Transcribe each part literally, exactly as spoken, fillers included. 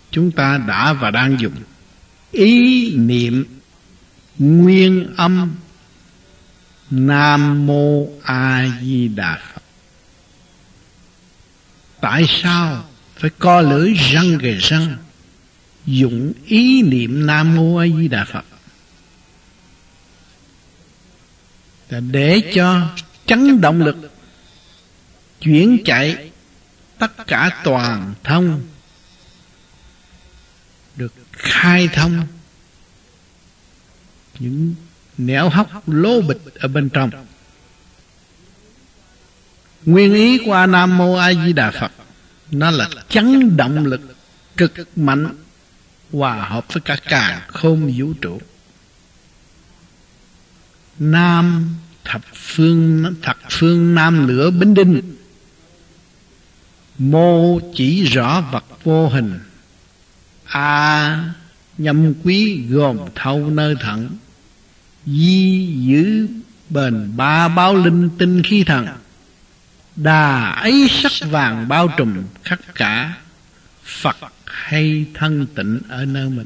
chúng ta đã và đang dùng ý niệm nguyên âm Nam Mô A Di Đà Phật. Tại sao phải co lưỡi răng gầy răng dùng ý niệm Nam Mô A Di Đà Phật? Để cho chấn động lực chuyển chạy tất cả toàn thân được khai thông những nẻo hốc lố bịch ở bên trong. Nguyên ý của Nam Mô A Di Đà Phật nó là chấn động lực cực mạnh hòa hợp với cả càn khôn vũ trụ. Nam thập phương thập phương nam lửa bính đinh, mô chỉ rõ vật vô hình, A nhâm quý gồm thâu nơi thận, di giữ bền ba báo linh tinh khí thần, đà ấy sắc vàng bao trùm khắp cả, Phật hay thân tịnh ở nơi mình.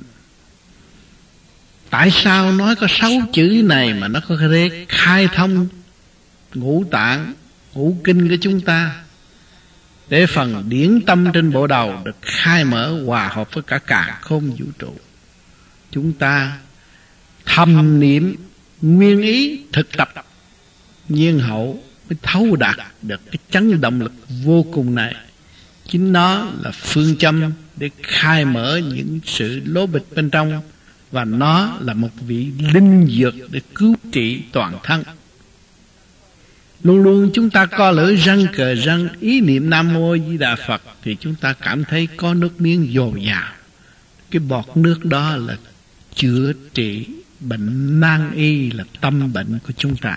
Tại sao nói có sáu chữ này mà nó có thể khai thông ngũ tạng, ngũ kinh của chúng ta, để phần điển tâm trên bộ đầu được khai mở hòa hợp với cả càn khôn vũ trụ. Chúng ta thầm niệm nguyên ý thực tập nhiên hậu mới thấu đạt được cái chấn động lực vô cùng này. Chính nó là phương châm để khai mở những sự lố bịch bên trong, và nó là một vị linh dược để cứu trị toàn thân. Luôn luôn chúng ta co lưỡi răng cờ răng ý niệm Nam Mô Di Đà Phật thì chúng ta cảm thấy có nước miếng dồi dào. Cái bọt nước đó là chữa trị bệnh nan y, là tâm bệnh của chúng ta.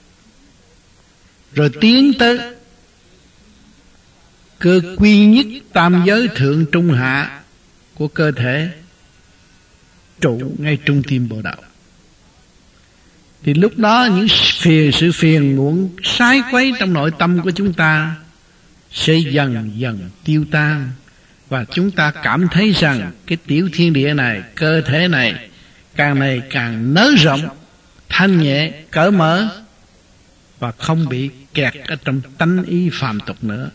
Rồi tiến tới cơ quy nhất tam giới thượng trung hạ của cơ thể, trụ ngay trung tim bộ đầu. Thì lúc đó những phiền sự phiền muộn sái quấy trong nội tâm của chúng ta sẽ dần dần tiêu tan, và chúng ta cảm thấy rằng cái tiểu thiên địa này, cơ thể này càng ngày càng nới rộng, thanh nhẹ, cởi mở, và không bị kẹt ở trong tánh ý phàm tục nữa.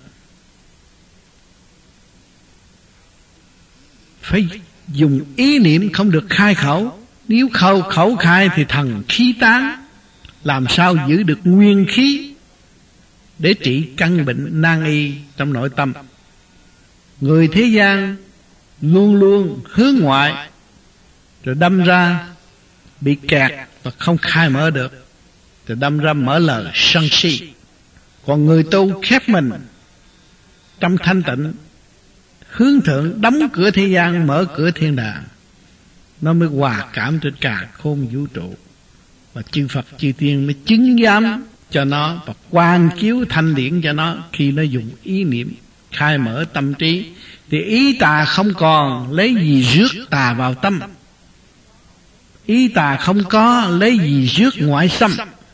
Phải dùng ý niệm, không được khai khẩu. Nếu khẩu khẩu khai thì thần khí tán, làm sao giữ được nguyên khí để trị căn bệnh nan y trong nội tâm. Người thế gian luôn luôn hướng ngoại, rồi đâm ra bị kẹt và không khai mở được, rồi đâm ra mở lời sân si. Còn người tu khép mình trong thanh tịnh, hướng thượng, đóng cửa thế gian, mở cửa thiên đàng, nó mới hòa cảm trên càn khôn vũ trụ. Và chư Phật chư Tiên mới chứng giám cho nó và quan chiếu thanh điển cho nó. Khi nó dùng ý niệm khai mở tâm trí thì ý tà không còn, lấy gì rước tà vào tâm. Ý tà không có, lấy gì rước ngoại xâm.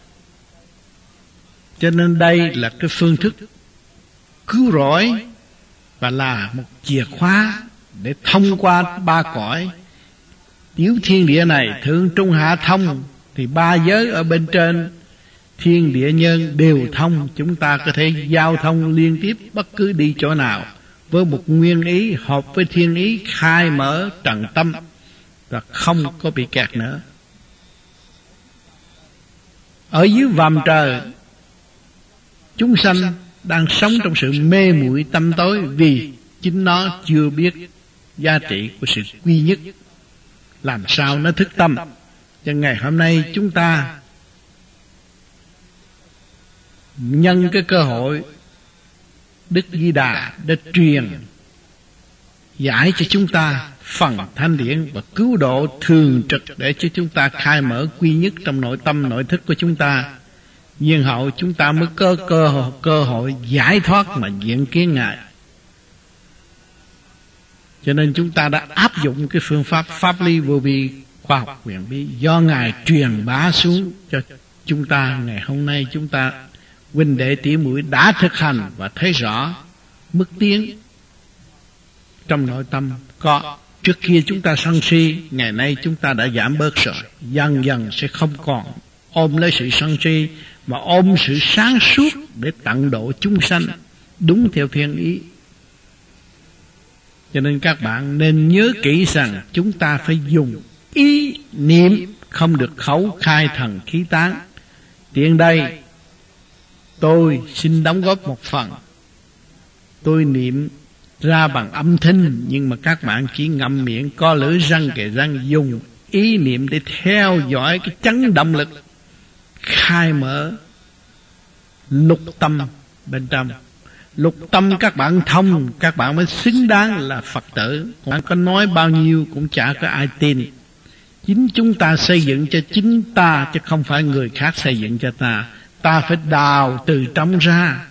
Cho nên đây là cái phương thức cứu rỗi, và là một chìa khóa để thông qua ba cõi tiểu thiên địa này, thượng trung hạ thông, thì ba giới ở bên trên thiên địa nhân đều thông. Chúng ta có thể giao thông liên tiếp bất cứ đi chỗ nào với một nguyên ý hợp với thiên ý, khai mở trần tâm và không có bị kẹt nữa. Ở dưới vòm trời, chúng sanh đang sống trong sự mê muội tâm tối, vì chính nó chưa biết giá trị của sự quy nhất. Làm sao nó thức tâm? Cho ngày hôm nay chúng ta nhân cái cơ hội Đức Di Đà đã truyền giải cho chúng ta phần thanh điển và cứu độ thường trực, để cho chúng ta khai mở quy nhất trong nội tâm nội thức của chúng ta. Nhiên hậu chúng ta mới có cơ hội, cơ hội giải thoát mà diện kiến Ngài. Cho nên chúng ta đã áp dụng cái phương pháp pháp lý vô vi, khoa học huyền bí do Ngài truyền bá xuống cho chúng ta. Ngày hôm nay chúng ta huynh đệ tỷ muội đã thực hành và thấy rõ mức tiến trong nội tâm có. Trước kia chúng ta sân si, ngày nay chúng ta đã giảm bớt rồi. Dần dần sẽ không còn ôm lấy sự sân si, mà ôm sự sáng suốt để tận độ chúng sanh đúng theo thiên ý. Cho nên các bạn nên nhớ kỹ rằng chúng ta phải dùng ý niệm, không được khẩu khai thần khí tán. Tiện đây tôi xin đóng góp một phần. Tôi niệm ra bằng âm thanh, nhưng mà các bạn chỉ ngậm miệng co lưỡi răng kề răng, dùng ý niệm để theo dõi cái chấn động lực khai mở lục tâm bên trong. Lục tâm các bạn thông, các bạn mới xứng đáng là Phật tử. Bạn có nói bao nhiêu cũng chả có ai tin. Chính chúng ta xây dựng cho chính ta, chứ không phải người khác xây dựng cho ta. Ta phải đào từ trong ra.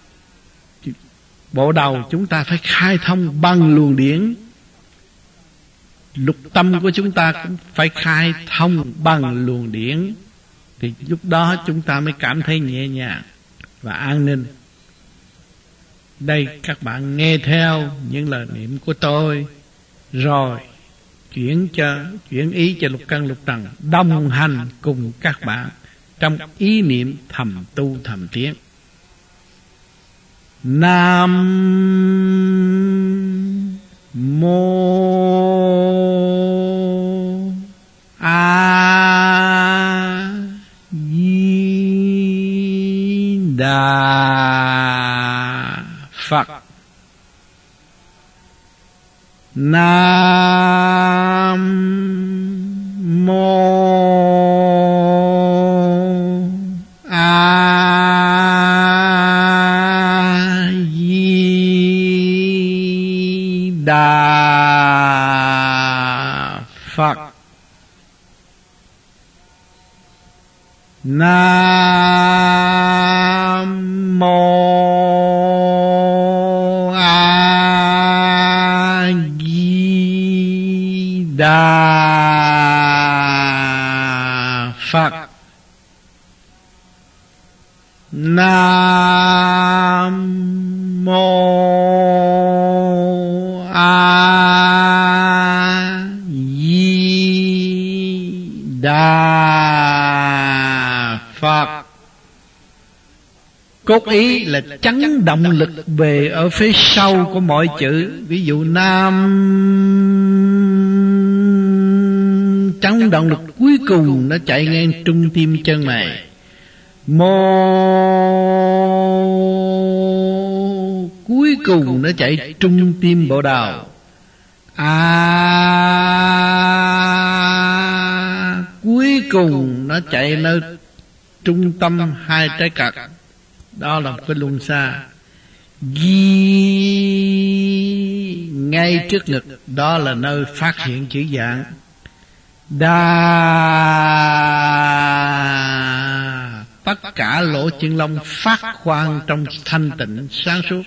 Bộ đầu chúng ta phải khai thông bằng luồng điển. Lục tâm của chúng ta cũng phải khai thông bằng luồng điển. Thì lúc đó chúng ta mới cảm thấy nhẹ nhàng và an ninh. Đây các bạn nghe theo những lời niệm của tôi, rồi chuyển cho chuyển ý cho lục căn lục trần đồng hành cùng các bạn trong ý niệm thầm tu thầm tiến. Nam mô A Di Đà Phật. Nam mô A Di Đà Phật. Nam mô A Di Đà Phật. Nam mô A Di Đà Phật. Cốt ý là chấn động lực về ở phía sau của mọi chữ. Ví dụ Nam, chấn động lực cuối cùng nó chạy ngang trung tim chân này. Mô, cuối cùng nó chạy trung tim bộ đầu. A, cuối cùng nó chạy nơi trung tâm hai trái cật. Đó là một cái luân xa. Ghi, ngay trước ngực, đó là nơi phát hiện chữ dạng. Đa, tất cả lỗ chân lông phát khoan trong thanh tịnh sáng suốt.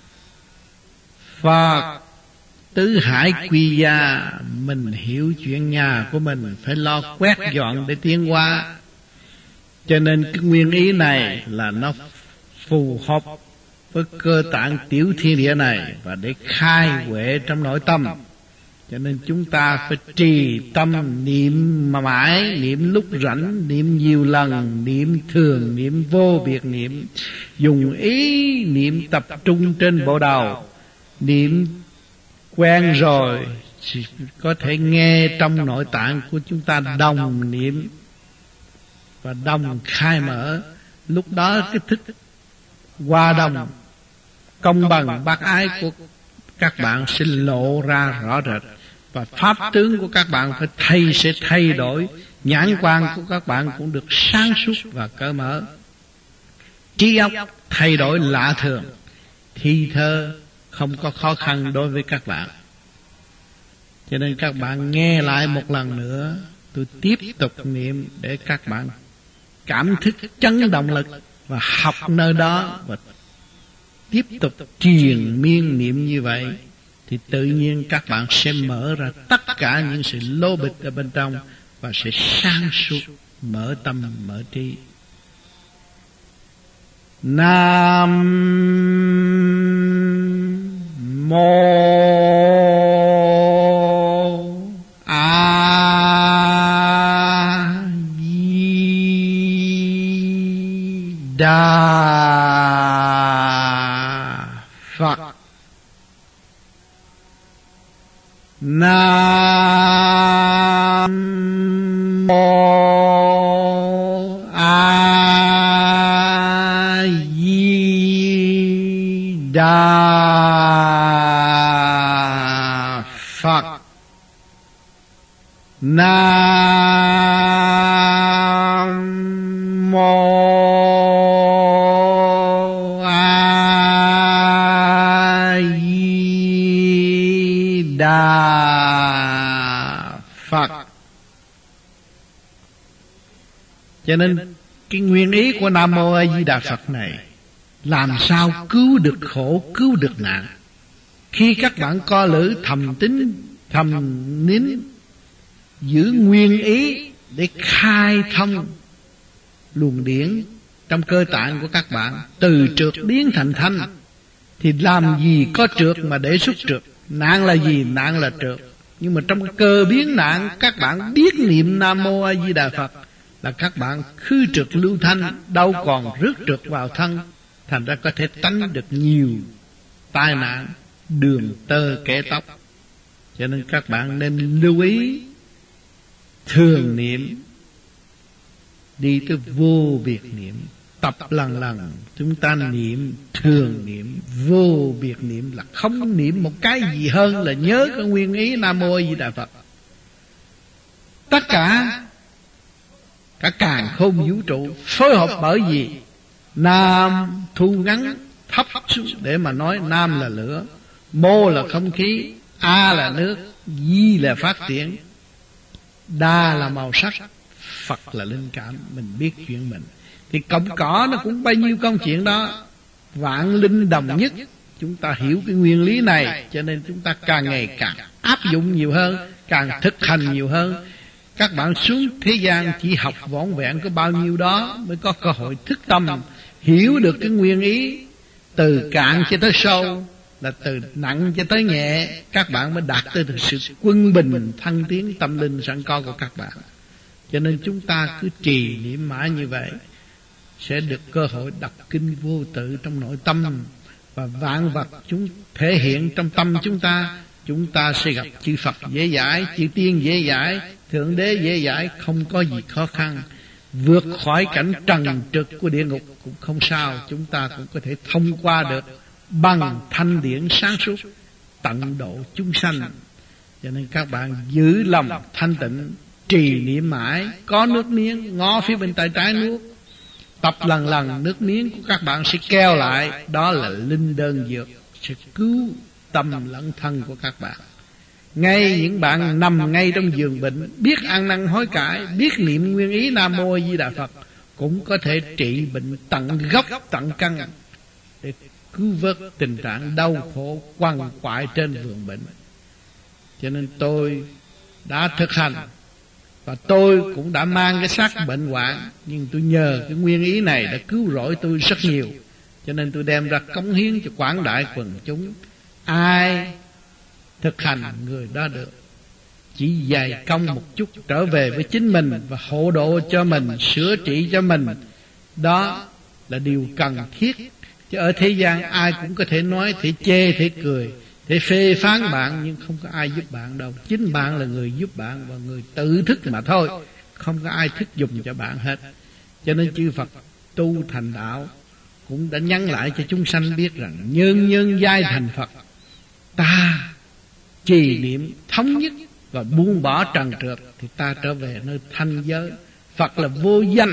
Phật, tứ hải quy gia, mình hiểu chuyện nhà của mình phải lo quét dọn để tiến hóa. Cho nên cái nguyên ý này là nó phù hợp với cơ tạng tiểu thiên địa này, và để khai huệ trong nội tâm. Cho nên chúng ta phải trì tâm niệm mà mãi, niệm lúc rảnh, niệm nhiều lần, niệm thường, niệm vô biệt niệm. Dùng ý niệm tập trung trên bộ đầu. Niệm quen rồi thì có thể nghe trong nội tạng của chúng ta đồng niệm và đồng khai mở. Lúc đó cái thức hòa đồng công bằng bác ái của các bạn sẽ lộ ra rõ rệt, và pháp tướng của các bạn phải thay sẽ thay đổi. Nhãn quan của các bạn cũng được sáng suốt và cởi mở. Trí óc thay đổi lạ thường. Thi thơ không có khó khăn đối với các bạn. Cho nên các bạn nghe lại một lần nữa, tôi tiếp tục niệm để các bạn cảm thức chấn động lực và học nơi đó, và tiếp tục truyền miên niệm như vậy, thì tự nhiên các bạn sẽ mở ra tất cả những sự lô bịch ở bên trong, và sẽ sáng suốt, mở tâm, mở trí. Nam mô Nam Mô A Di Đà Phật. Nam Mô A Di Đà Phật. Cho nên cái nguyên ý của Nam Mô A Di Đà Phật này làm sao cứu được khổ, cứu được nạn. Khi các bạn co lử thầm tín, thầm nín, giữ nguyên ý để khai thông luồng điển trong cơ tạng của các bạn, từ trượt biến thành thanh, thì làm gì có trượt mà để xuất trượt. Nạn là gì? Nạn là trượt. Nhưng mà trong cơ biến nạn, các bạn biết niệm Nam Mô A Di Đà Phật là các bạn khư trượt lưu thanh, đâu còn rước trượt vào thân, thành ra có thể tránh được nhiều tai nạn đường tơ kẻ tóc. Cho nên các bạn nên lưu ý thường niệm, đi tới vô biệt niệm, tập lần lần chúng ta niệm thường niệm. Vô biệt niệm là không niệm một cái gì hơn là nhớ cái nguyên ý Nam Mô A Di Đà Phật. Tất cả cả càn khôn vũ trụ phối hợp bởi vì Nam thu ngắn thấp xuống để mà nói. Nam là lửa, Mô là không khí, A là nước, Di là phát triển, Đa là màu sắc, Phật là linh cảm. Mình biết chuyện mình thì cọng cỏ nó cũng bao nhiêu công chuyện đó. Vạn linh đồng nhất. Chúng ta hiểu cái nguyên lý này, cho nên chúng ta càng ngày càng áp dụng nhiều hơn, càng thực hành nhiều hơn. Các bạn xuống thế gian chỉ học vỏn vẹn có bao nhiêu đó mới có cơ hội thức tâm, hiểu được cái nguyên ý từ cạn cho tới sâu, là từ nặng cho tới nhẹ. Các bạn mới đạt tới được sự quân bình thăng tiến tâm linh sẵn có của các bạn. Cho nên chúng ta cứ trì niệm mãi như vậy, sẽ được cơ hội đọc kinh vô tự trong nội tâm, và vạn vật chúng thể hiện trong tâm chúng ta. Chúng ta sẽ gặp chư Phật dễ giải, chư Tiên dễ giải, Thượng Đế dễ giải, không có gì khó khăn. Vượt khỏi cảnh trần trực của địa ngục cũng không sao, chúng ta cũng có thể thông qua được bằng thanh điển sáng suốt, tận độ chúng sanh. Cho nên các bạn giữ lòng thanh tịnh, trì niệm mãi. Có nước miếng ngó phía bên tay trái nuốt, tập lần lần nước miếng của các bạn sẽ keo lại. Đó là linh đơn dược, sẽ cứu tâm lẫn thân của các bạn. Ngay những bạn nằm ngay trong giường bệnh, biết ăn năn hối cải, biết niệm nguyên ý Nam Mô A Di Đà Phật, cũng có thể trị bệnh tận gốc tận căn, để cứu vớt tình trạng đau khổ quằn quại trên giường bệnh. Cho nên tôi đã thực hành, và tôi cũng đã mang cái xác bệnh hoạn, nhưng tôi nhờ cái nguyên ý này đã cứu rỗi tôi rất nhiều. Cho nên tôi đem ra cống hiến cho quảng đại quần chúng. Ai thực hành người đó được, chỉ dày công một chút trở về với chính mình và hộ độ cho mình, sửa trị cho mình. Đó là điều cần thiết. Chứ ở thế gian ai cũng có thể nói, thể chê, thể cười, thể phê phán bạn, nhưng không có ai giúp bạn đâu. Chính bạn là người giúp bạn và người tự thức mà thôi, không có ai thức dùng cho bạn hết. Cho nên chư Phật tu thành đạo cũng đã nhắn lại cho chúng sanh biết rằng nhân nhân giai thành Phật, ta trì niệm thống nhất và buông bỏ trần trượt thì ta trở về nơi thanh giới. Phật là vô danh,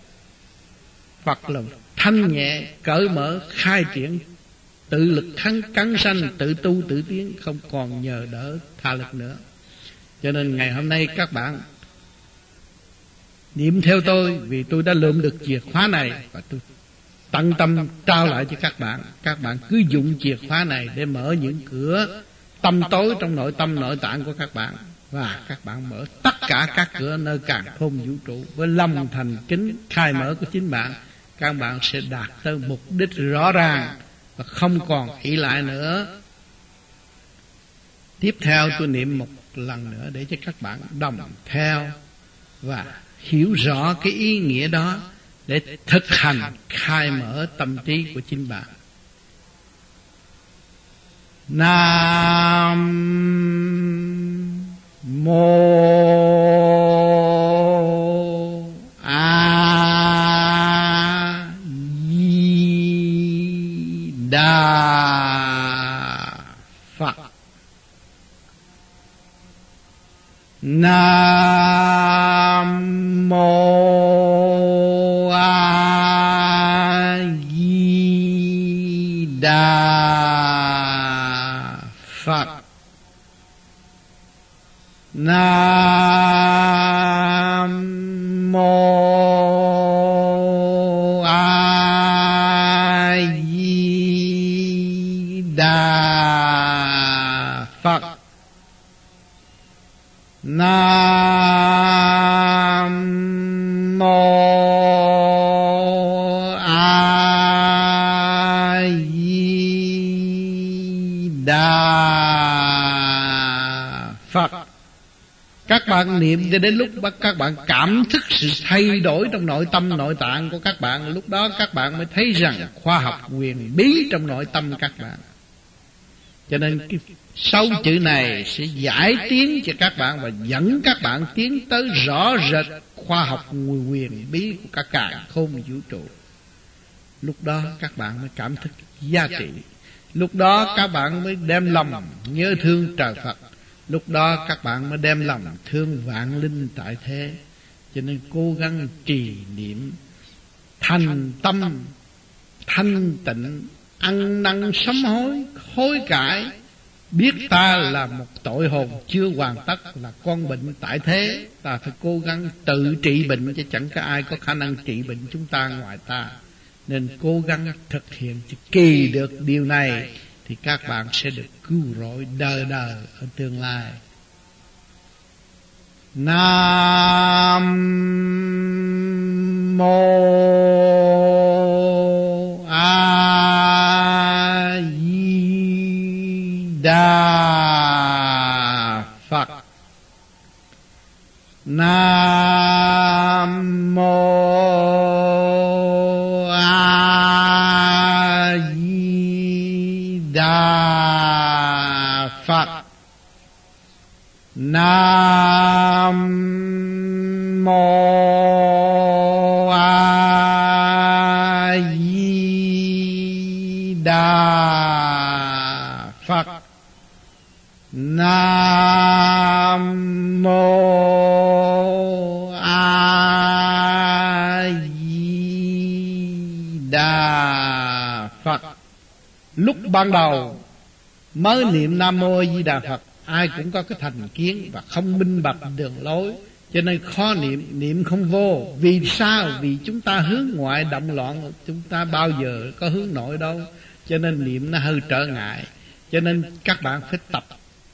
Phật là thanh nhẹ, cởi mở, khai triển, tự lực kháng cắn sanh, tự tu tự tiến, không còn nhờ đỡ tha lực nữa. Cho nên ngày hôm nay các bạn niệm theo tôi, vì tôi đã lượm được chìa khóa này, và tôi tận tâm trao lại cho các bạn. Các bạn cứ dùng chìa khóa này để mở những cửa tâm tối trong nội tâm nội tạng của các bạn, và các bạn mở tất cả các cửa nơi càn khôn vũ trụ với lòng thành kính khai mở của chính bạn. Các bạn sẽ đạt tới mục đích rõ ràng và không còn ỷ lại nữa. Tiếp theo tôi niệm một lần nữa để cho các bạn đồng theo và hiểu rõ cái ý nghĩa đó, để thực hành khai mở tâm trí của chính bạn. Nam Nam mô A Di Đà Phật. Nam mô A Di Đà Phật. Nam mô A Di Đà Phật. Các bạn niệm cho đến lúc các bạn cảm thức sự thay đổi trong nội tâm nội tạng của các bạn, lúc đó các bạn mới thấy rằng khoa học huyền bí trong nội tâm các bạn. Cho nên cái sáu chữ này sẽ giải tiến cho các bạn và dẫn các bạn tiến tới rõ rệt khoa học huyền bí của các càn khôn vũ trụ. Lúc đó các bạn mới cảm thức giá trị. Lúc đó các bạn mới đem lòng nhớ thương trời Phật. Lúc đó các bạn mới đem lòng thương vạn linh tại thế. Cho nên cố gắng trì niệm, thành tâm, thanh tịnh, ăn năn sám hối, hối cải, biết ta là một tội hồn chưa hoàn tất, là con bệnh tại thế. Ta phải cố gắng tự trị bệnh, chứ chẳng có ai có khả năng trị bệnh chúng ta ngoài ta. Nên cố gắng thực hiện kỳ được điều này thì các bạn sẽ được cứu rỗi đời đời ở tương lai. Nam mô A Di Đà Phật. Nam mô A Di Đà Phật. Nam mô A Di Đà Phật. Nam mô A Di Đà Phật. Lúc ban đầu mới niệm Nam mô A Di Đà Phật, ai cũng có cái thành kiến và không minh bạch đường lối, cho nên khó niệm, niệm không vô. Vì sao? Vì chúng ta hướng ngoại động loạn, chúng ta bao giờ có hướng nội đâu, cho nên niệm nó hơi trở ngại. Cho nên các bạn phải tập.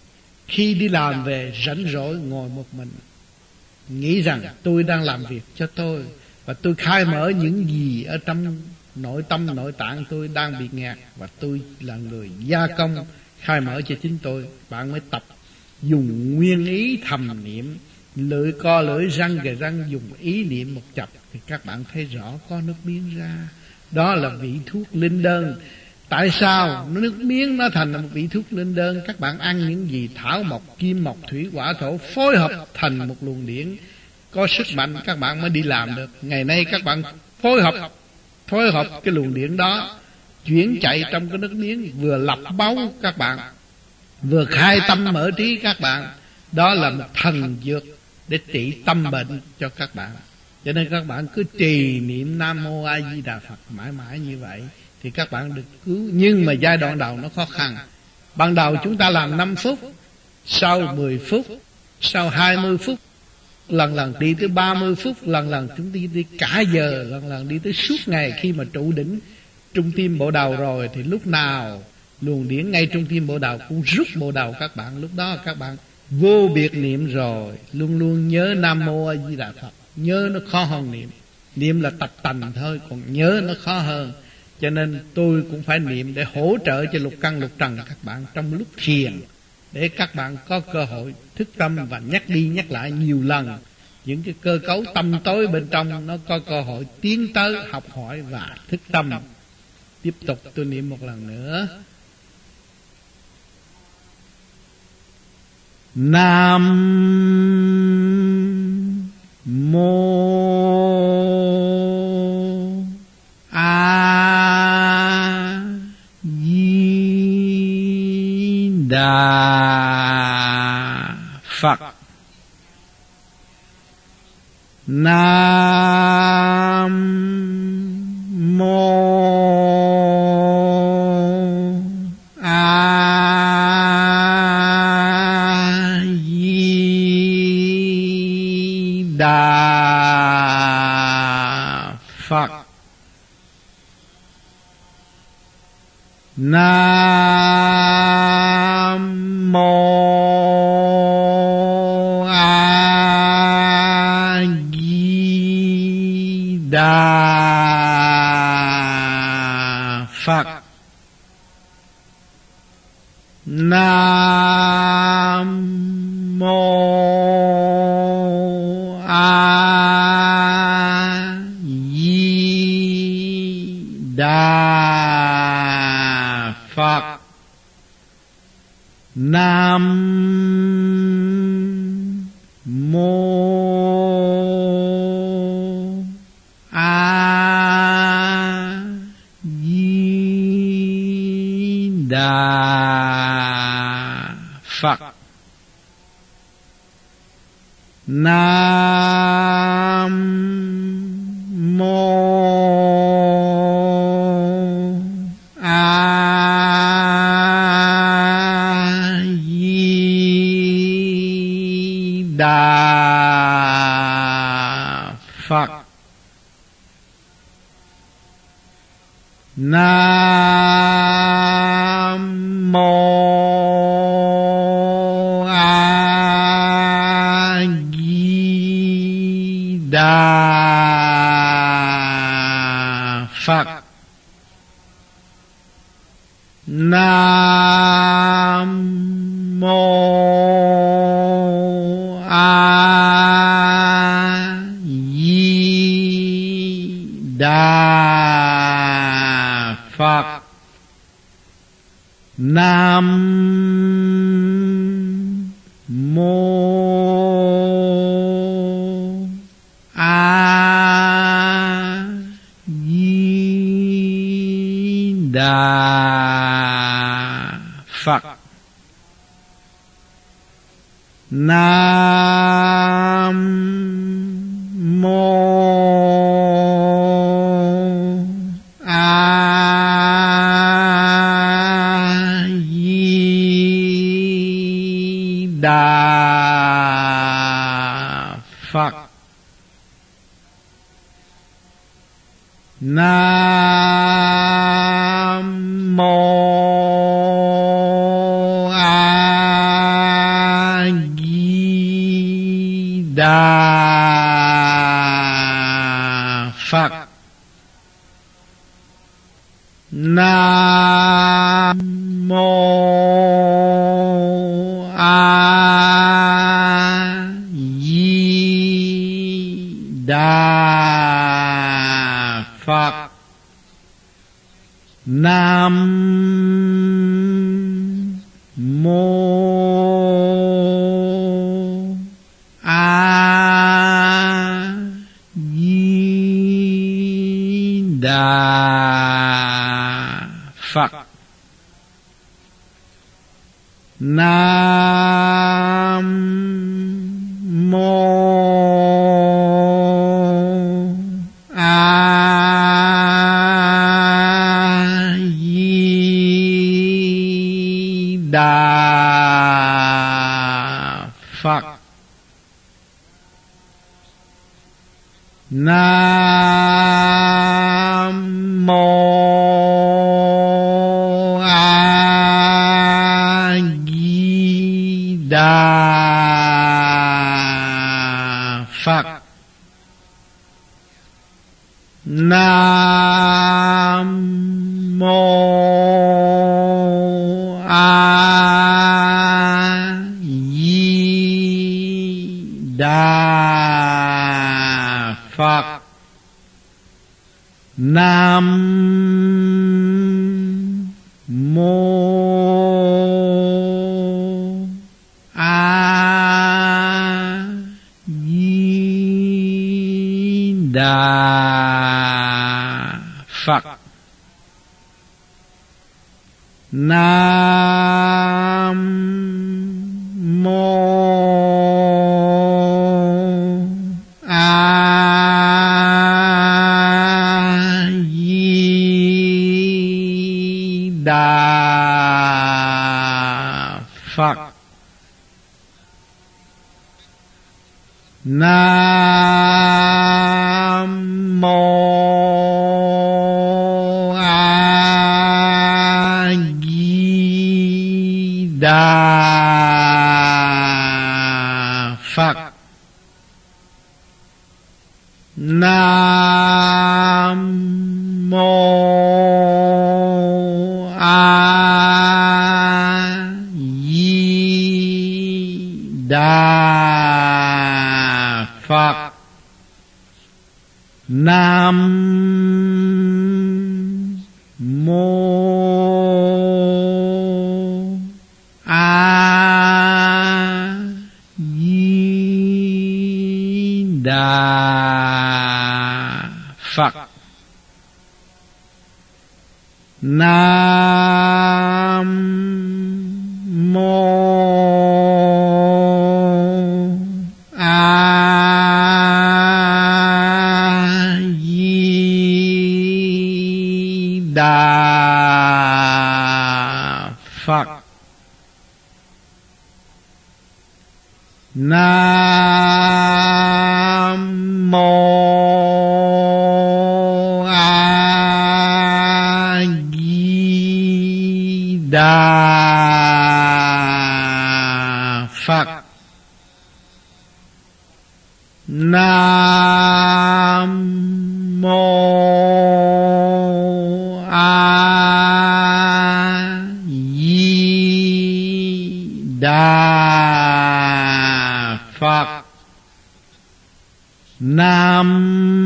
Khi đi làm về rảnh rỗi ngồi một mình, nghĩ rằng tôi đang làm việc cho tôi, và tôi khai mở những gì ở trong nội tâm nội tạng tôi đang bị nghẹt, và tôi là người gia công khai mở cho chính tôi. Bạn mới tập dùng nguyên ý thầm niệm, lưỡi co lưỡi, răng kề răng, dùng ý niệm một chập thì các bạn thấy rõ có nước miếng ra. Đó là vị thuốc linh đơn. Tại sao nước miếng nó thành một vị thuốc linh đơn? Các bạn ăn những gì? Thảo mộc, kim mộc, thủy hỏa thổ phối hợp thành một luồng điển có sức mạnh, các bạn mới đi làm được. Ngày nay các bạn phối hợp phối hợp cái luồng điển đó chuyển chạy trong cái nước miếng, vừa lọc máu các bạn, vừa khai tâm mở trí các bạn. Đó là một thần dược để trị tâm bệnh cho các bạn. Cho nên các bạn cứ trì niệm Nam mô A Di Đà Phật mãi mãi như vậy thì các bạn được cứu. Nhưng mà giai đoạn đầu nó khó khăn. Ban đầu chúng ta làm năm phút, sau mười phút, sau hai mươi phút, lần lần đi tới ba mươi phút, lần lần chúng đi đi cả giờ, lần lần đi tới suốt ngày. Khi mà trụ đỉnh trung tim bộ đầu rồi thì lúc nào luồng điển ngay trung tim bộ đầu cũng rút bộ đầu các bạn. Lúc đó các bạn vô biệt niệm rồi, luôn luôn nhớ Nam mô A Di Đà Phật. Nhớ nó khó hơn niệm. Niệm là tập tành thôi, còn nhớ nó khó hơn. Cho nên tôi cũng phải niệm để hỗ trợ cho lục căn lục trần các bạn trong lúc thiền, để các bạn có cơ hội thức tâm và nhắc đi nhắc lại nhiều lần. Những cái cơ cấu tâm tối bên trong nó có cơ hội tiến tới học hỏi và thức tâm. Tiếp tục tôi niệm một lần nữa. Nam mô A Di Đà Phật. Nam mô A Di Đà Phật. Nam mô A Di Đà Phật. Nam mô A Di Đà Phật. Nam mô A Di Đà Phật. Nam mô A Di Đà Phật. Nam mô A Di Đà Phật. Nam mô A Di Đà Phật. Nam mô A Di Đà Phật. Nam mô A Di Đà Phật. Nam mô A Di Đà Phật. Nam mô A Di Đà Phật. Nam mô A Di Đà Phật. Nam mô A Di Đà Phật. Nam mô A Di Đà Phật. Nam mô A Di Đà Phật. Nam mô A Di Đà Phật. Nam mô A Đà Phật. Nam mô A Di Đà Phật. Nam mô A Di Đà Phật. Nam mô A Di Đà Phật. Nam mô A Di Đà Phật. Nam mô A Di Đà Phật. Nam mô A Di Đà Phật. Nam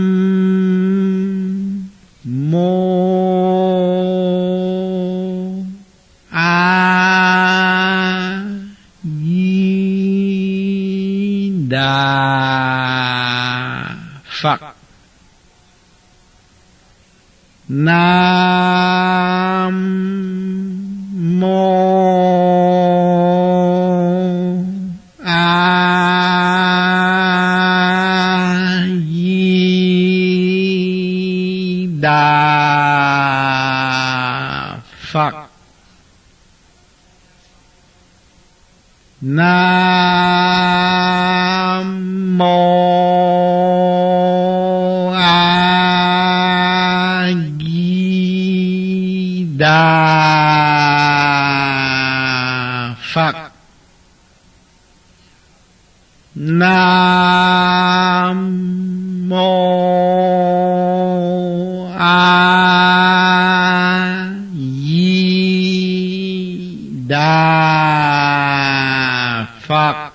mô A Di Đà Phật. Nam mô A Di Đà Phật. Nam mô A Di Đà Phật. Nam mô A Di Đà Phật.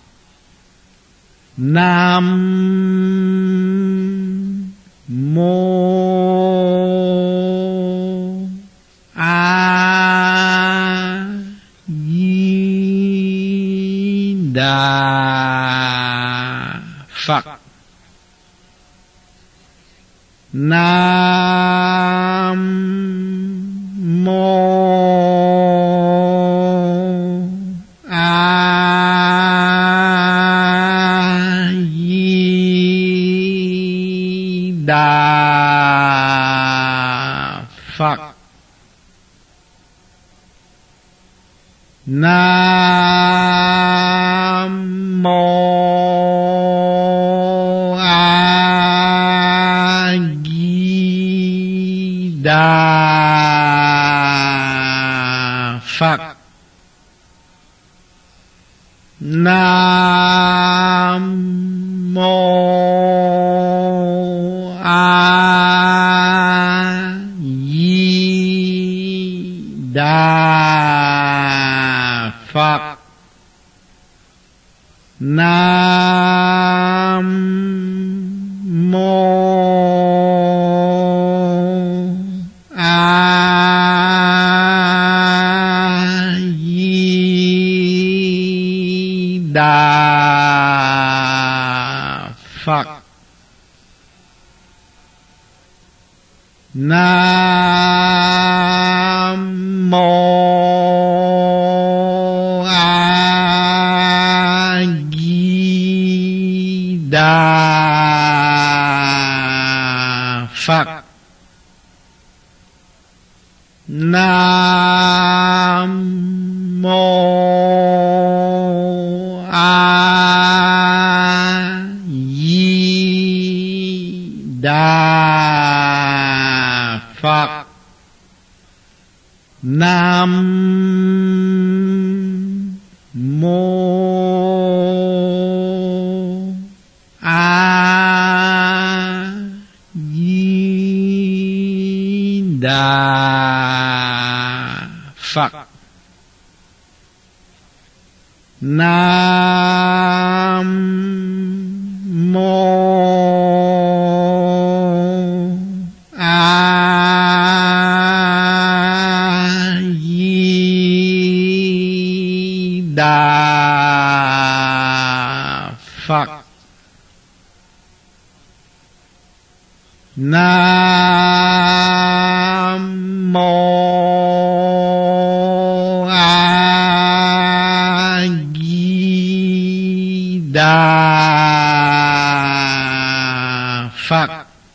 Nam mô A Di Đà Phật. Nam mô A Di Đà Phật. Nam mô A Di Đà Phật. Nam mô A Di Đà Phật. Nam mô A Di Đà Phật. Nam mô A Di Đà Phật. Nam mô A Di Đà Phật. Nam mô A Di Đà Phật. Nam mô A Di Đà Phật. Nam mô A Di Đà Phật.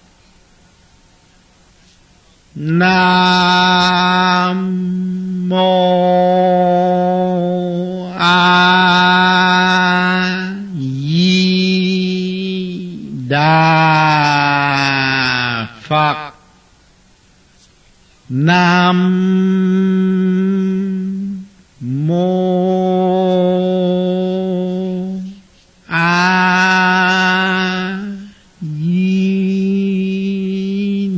Nam mô A Di Đà Phật. Nam mô A Di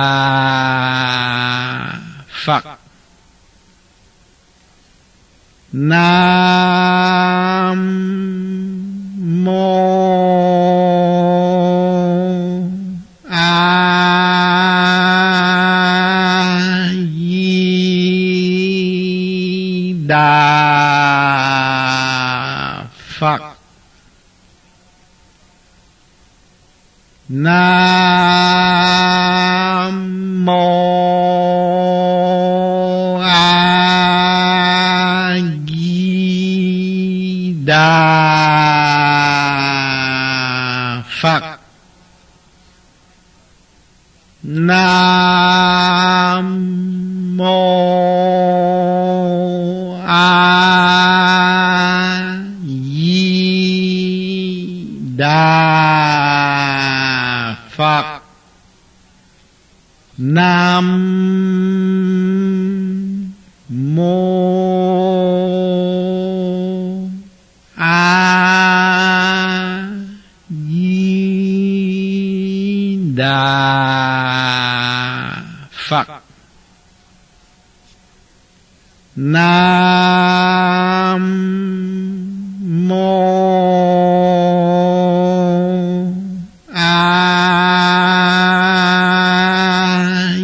Đà Phật. Nam mô A Di Đà Phật. Nam mô A Di Đà Phật. Nam mô A Di Đà Phật. Nam mô A Di Đà Phật. Nam mô A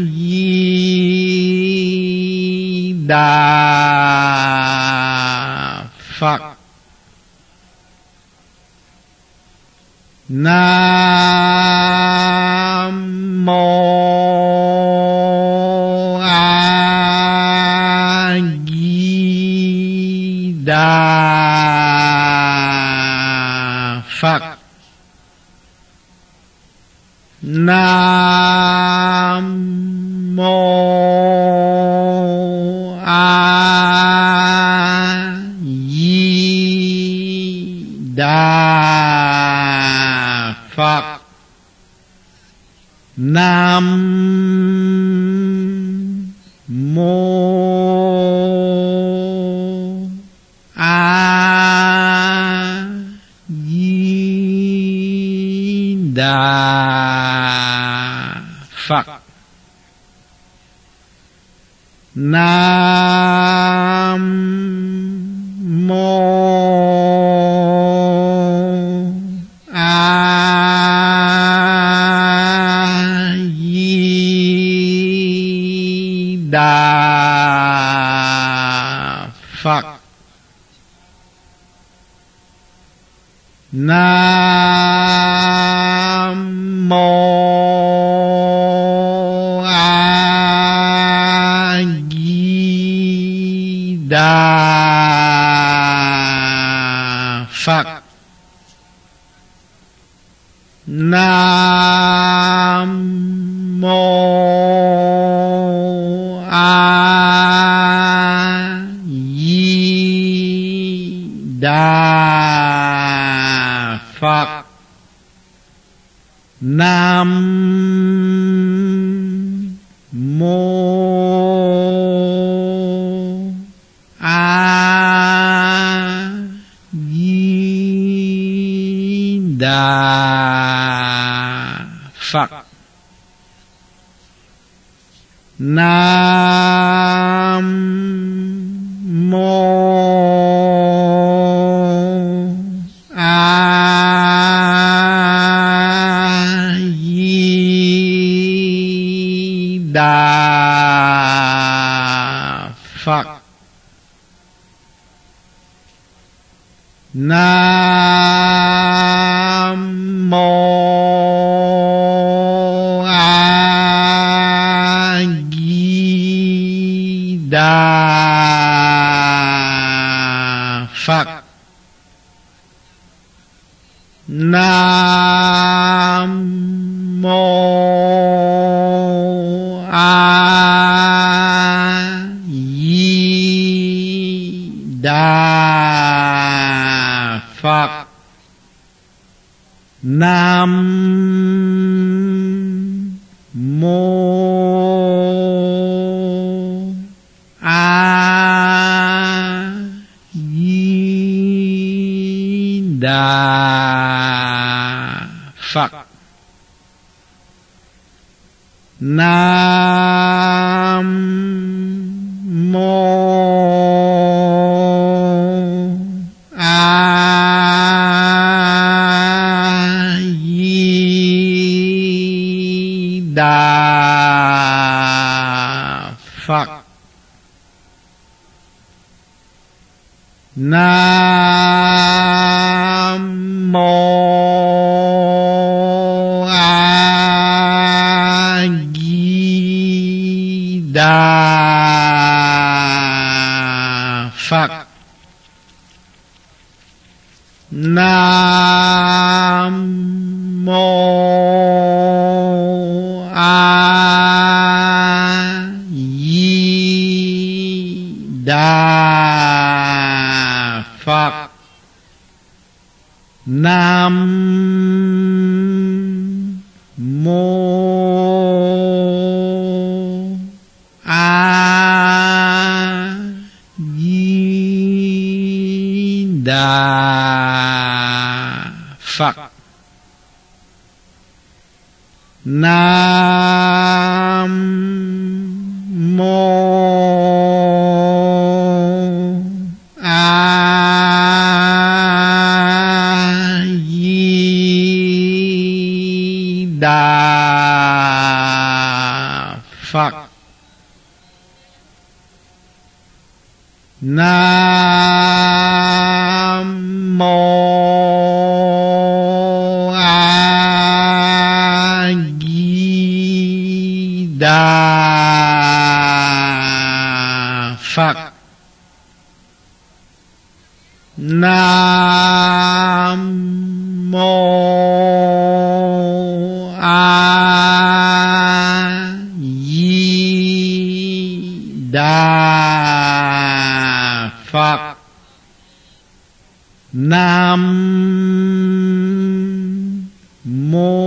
Di Đà Phật. Nam mô A Di Đà Phật. Nam mô A Di Đà Phật. Nam mô A Di Đà Phật. Nam mô A Di Đà Phật. Nam mô A Di Đà Phật. Nam mô A Đà Phật. Nam Mô A Di Đà Phật. Nam Mô A Di Đà Phật. Nam Mô A Di Đà Phật. Nam Mô A Di Đà Phật. Nam Mô A Di Đà Phật. Nam Mô A Di Đà Phật. Nam Mô A Di Đà Phật. Nam Mô A Di Đà Phật. Nam Mô A Di Đà Phật. Nam Mô A Di Đà Phật. Nam Mô A Di Đà Phật. Nam Mô A Di Đà Phật. Nam Mô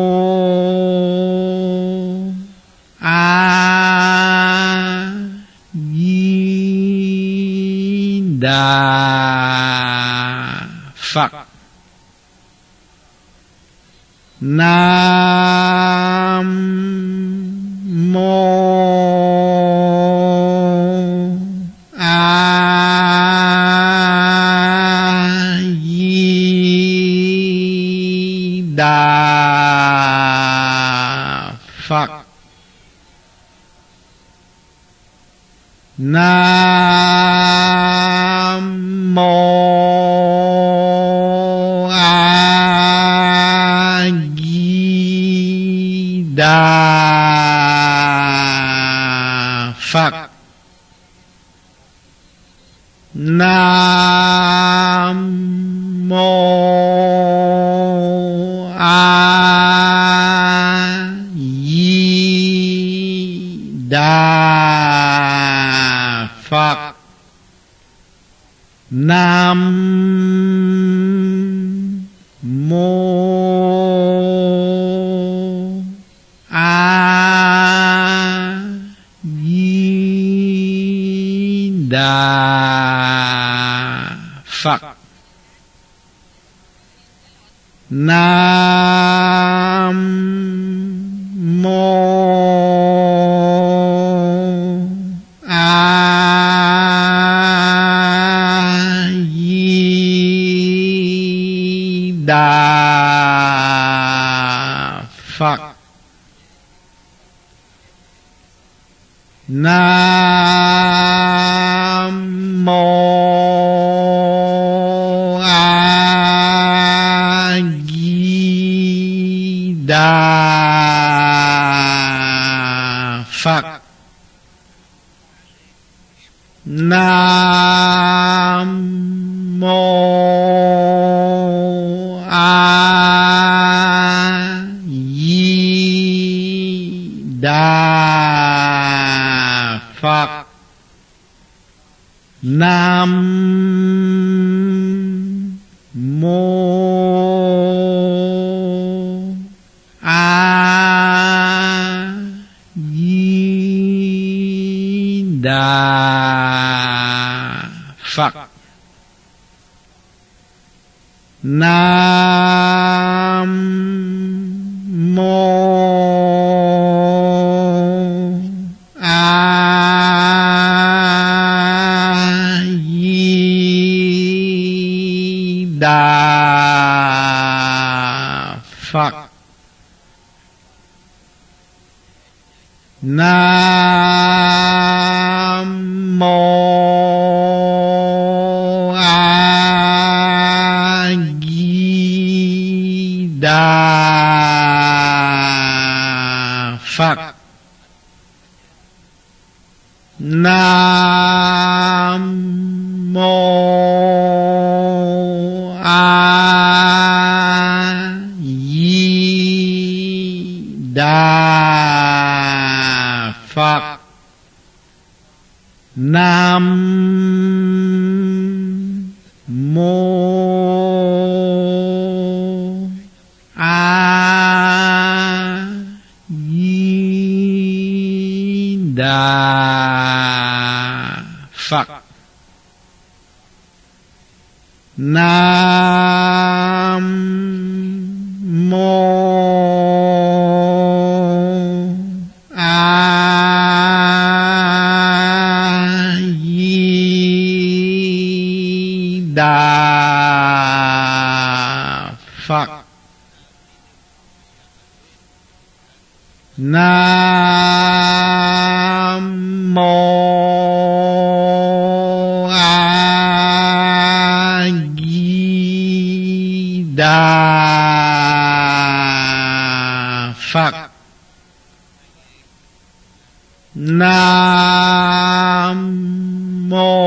A Di Đà Phật. Nam Mô A Di Đà Phật. Nam Mô A Di Đà Phật. Nam Mô A Di Đà Phật. Nam Nam mô A Di Đà Phật. Nam mô A Di Đà Phật. Nam mô A Di Đà Phật. Nam mô A Di Đà Phật. Nam mô A Di Đà Phật. Nam mô A Di Đà Phật. Nam mô A Di Đà Phật. Nam mô A Di Đà Phật. Nam mô A Di Đà Phật. Nam mô A Di Đà Phật. Nam mô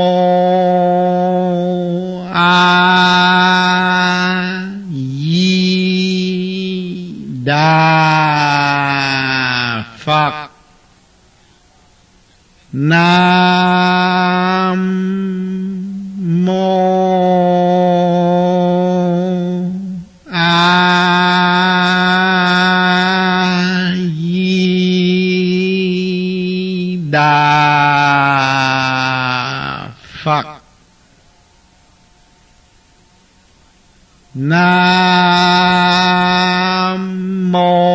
A Di Đà Phật. Nam mô A Di Đà Phật. Nam mô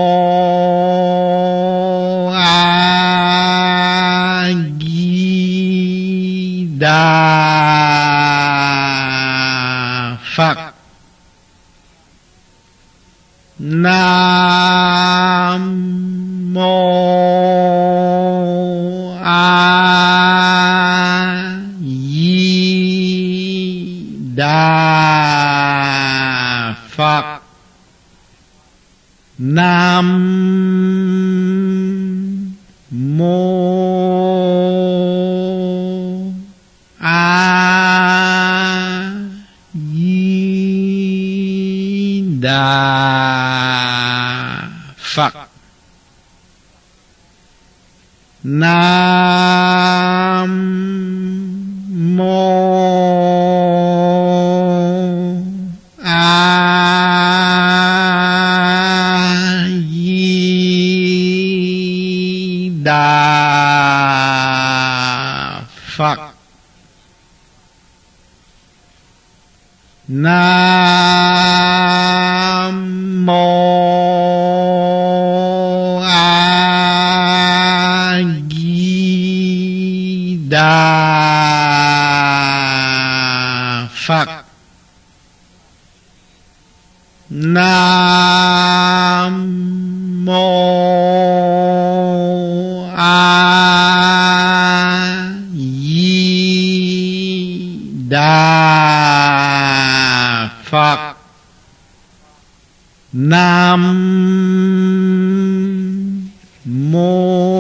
A Di Đà Phật. Nam mô A Di Đà Phật. Nam mô A Di Đà Phật. Nam mô A Di Đà Phật. Nam Đà Phật. Nam mô A Di Đà Phật. Nam mô